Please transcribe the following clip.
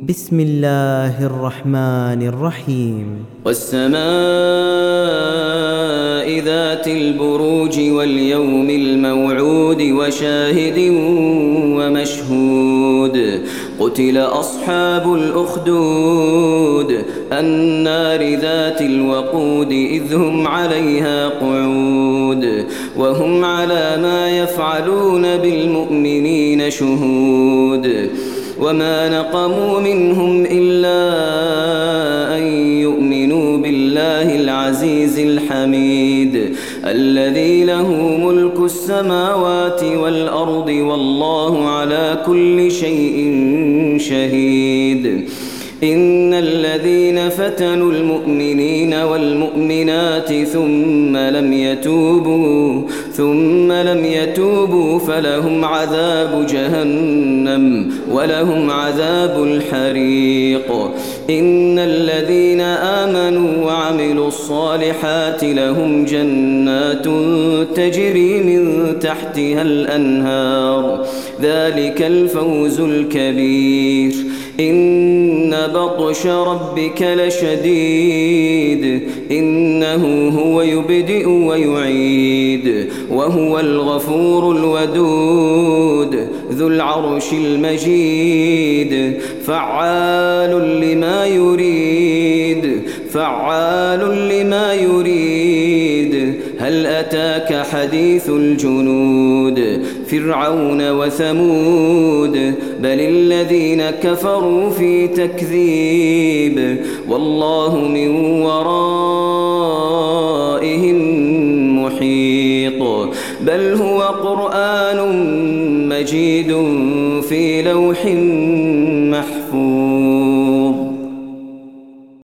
بسم الله الرحمن الرحيم والسماء ذات البروج واليوم الموعود وشاهد ومشهود قتل أصحاب الأخدود النار ذات الوقود إذ هم عليها قعود وهم على ما يفعلون بالمؤمنين شهود وما نقموا منهم إلا أن يؤمنوا بالله العزيز الحميد الذي له ملك السماوات والأرض والله على كل شيء شهيد إن الذين فتنوا المؤمنين والمؤمنات ثم لم يتوبوا فلهم عذاب جهنم ولهم عذاب الحريق إن الذين آمنوا وعملوا الصالحات لهم جنات تجري من تحتها الأنهار ذلك الفوز الكبير إن بطش ربك لشديد إنه هو يبدئ ويعيد وهو الغفور الودود ذو العرش المجيد فعال لما يريد هل أتاك حديث الجنود فرعون وثمود بل الذين كفروا في تكذيب والله من ورائهم محيط بل هو قرآن مجيد في لوح محفوظ.